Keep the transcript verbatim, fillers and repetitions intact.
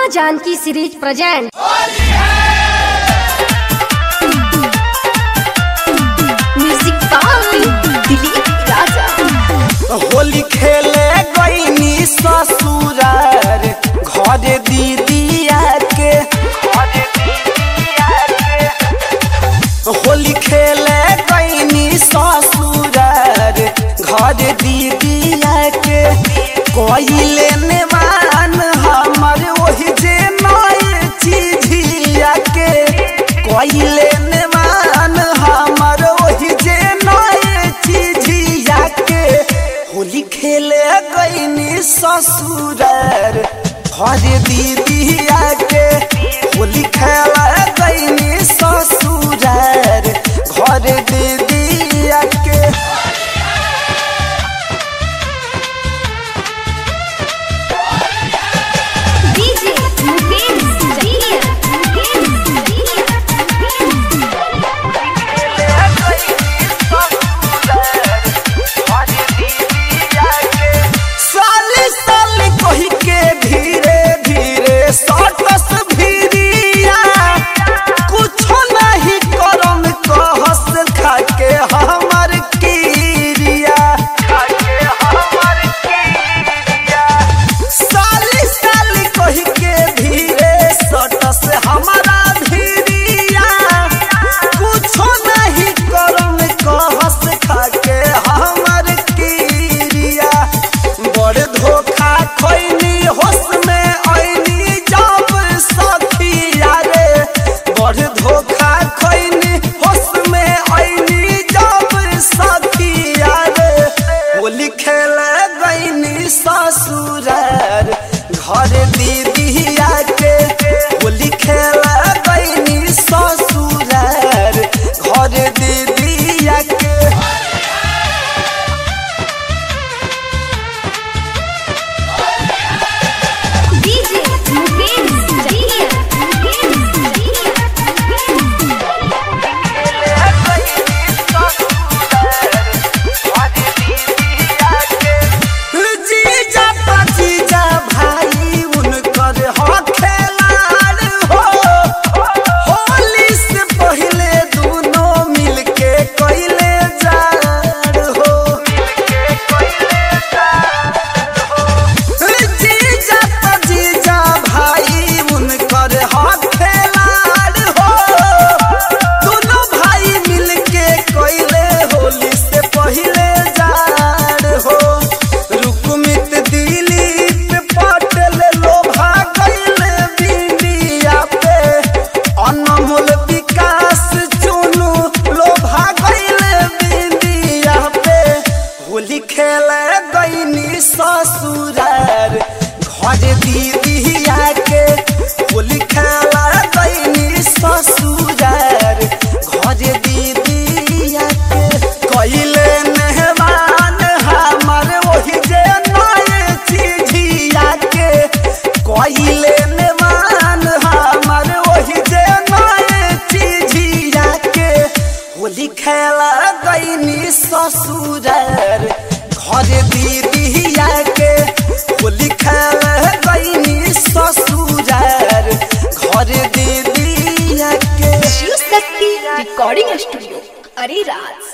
माँ Janaki series present. Music by Dilip Raja. Holi खेले गईनी ससुरार घर दीदिया के होली खेले गईनी ससुरार घर दीदिया के कोइले नेवान हमर वही जे नई चीजिया के कोइले नेवान हमर वही जे नई चीजिया के होली खेले गईनी ससुरार घर दीदिया के होली खेले गईनी ससुरार घर दीदिया के ससुरार घर दीदिया के होली खेला गईनी ससुरार घर दीदिया के होली खेले गईनी ससुरार घर दीदिया के होली खेला गईनी ससुरार घर दीदिया के कइले नेहवान हमर वही जे नई चीजिया के कइले नेहवान हमर वही जे नई चीजिया के होली खेला गईनी ससुरार घर दीदिया के होली खेला गईनी ससुरार घर दीदिया के। शिव शक्ति रिकॉर्डिंग स्टूडियो अरे राज।